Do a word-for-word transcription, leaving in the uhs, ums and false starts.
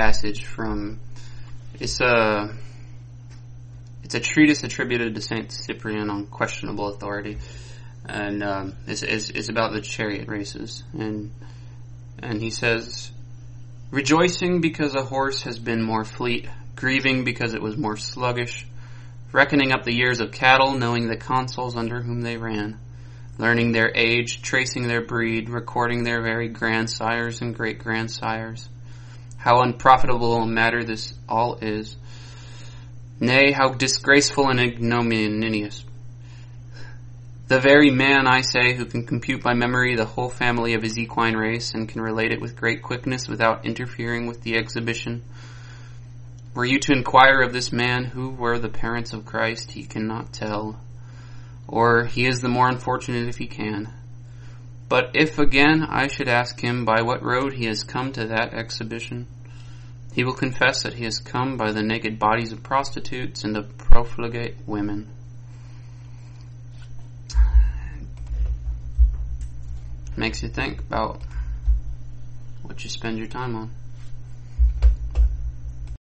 passage from, it's a, it's a treatise attributed to Saint Cyprian on questionable authority, and um, it's, it's, it's about the chariot races, and and he says, rejoicing because a horse has been more fleet, grieving because it was more sluggish, reckoning up the years of cattle, knowing the consuls under whom they ran, learning their age, tracing their breed, recording their very grandsires and great-grandsires. How unprofitable a matter this all is. Nay, how disgraceful and ignominious. The very man, I say, who can compute by memory the whole family of his equine race, and can relate it with great quickness without interfering with the exhibition. Were you to inquire of this man who were the parents of Christ, he cannot tell. Or he is the more unfortunate if he can. But if again I should ask him by what road he has come to that exhibition, he will confess that he has come by the naked bodies of prostitutes and of profligate women. Makes you think about what you spend your time on.